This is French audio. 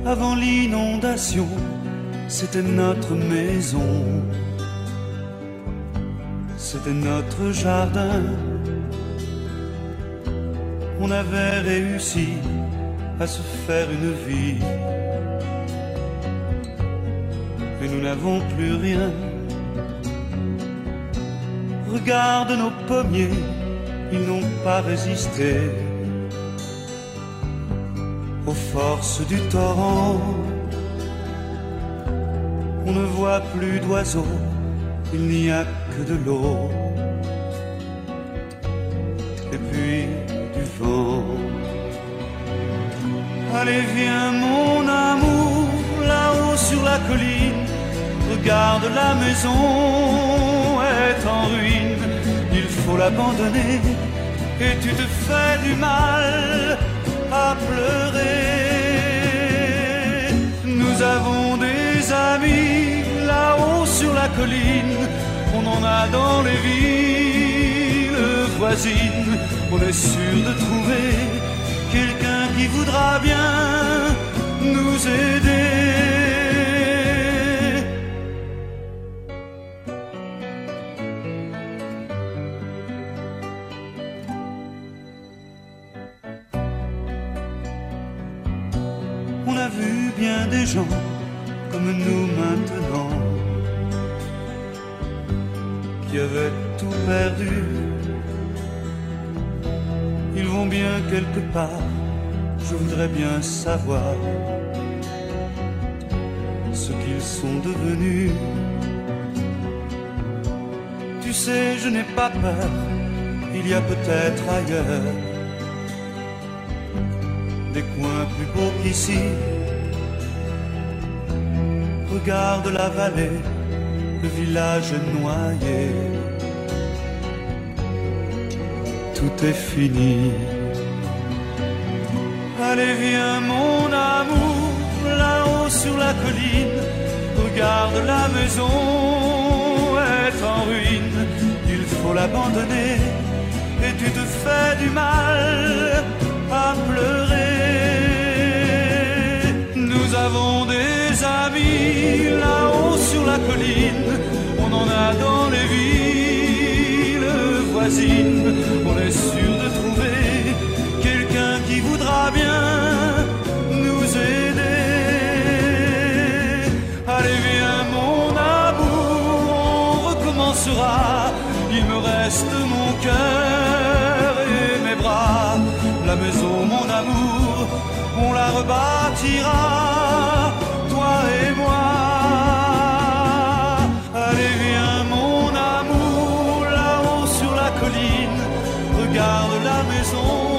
Avant l'inondation, c'était notre maison, c'était notre jardin. On avait réussi à se faire une vie, mais nous n'avons plus rien. Regarde nos pommiers, ils n'ont pas résisté aux forces du torrent. On ne voit plus d'oiseaux, il n'y a que de l'eau et puis du vent. Allez viens mon amour, là-haut sur la colline, regarde la maison est en ruine. Il faut l'abandonner et tu te fais du mal à pleurer. Nous avons des amis là-haut sur la colline, on en a dans les villes voisines. On est sûr de trouver quelqu'un qui voudra bien nous aider. On a vu bien des gens comme nous maintenant, qui avaient tout perdu. Ils vont bien quelque part, je voudrais bien savoir ce qu'ils sont devenus. Tu sais, je n'ai pas peur, il y a peut-être ailleurs des coins plus beaux qu'ici. Regarde la vallée, le village noyé. Tout est fini. Allez viens mon amour, là-haut sur la colline, regarde la maison est en ruine. Il faut l'abandonner et tu te fais du mal à pleurer. Nous avons des amis là-haut sur la colline, on en a dans les villes voisines. On est sûr de trouver quelqu'un qui voudra bien nous aider. Allez viens mon amour, on recommencera. Il me reste mon cœur et mes bras. La maison mon amour, on la rebâtira, toi et moi. Allez viens mon amour, là-haut sur la colline, regarde la maison